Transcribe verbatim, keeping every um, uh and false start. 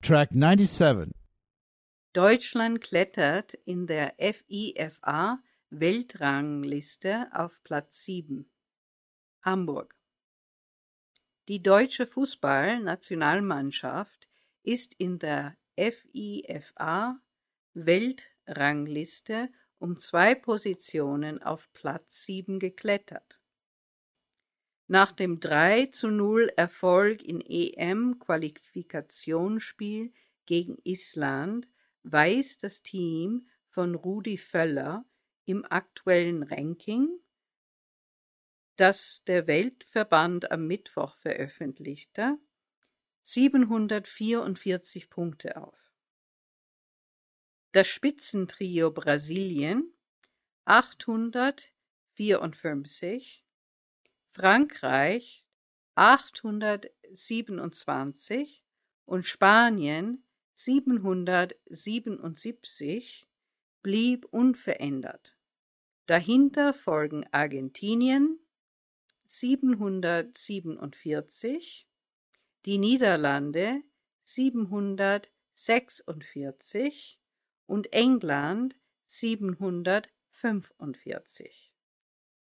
Track ninety-seven. Deutschland klettert in der FIFA-Weltrangliste auf Platz sieben. Hamburg. Die deutsche Fußballnationalmannschaft ist in der FIFA-Weltrangliste um zwei Positionen auf Platz sieben geklettert. Nach dem drei zu null Erfolg im E M-Qualifikationsspiel gegen Island weist das Team von Rudi Völler im aktuellen Ranking, das der Weltverband am Mittwoch veröffentlichte, siebenhundertvierundvierzig Punkte auf. Das Spitzentrio Brasilien achthundertvierundfünfzig, Frankreich achthundertsiebenundzwanzig und Spanien siebenhundertsiebenundsiebzig blieb unverändert. Dahinter folgen Argentinien siebenhundertsiebenundvierzig, die Niederlande siebenhundertsechsundvierzig und England siebenhundertfünfundvierzig.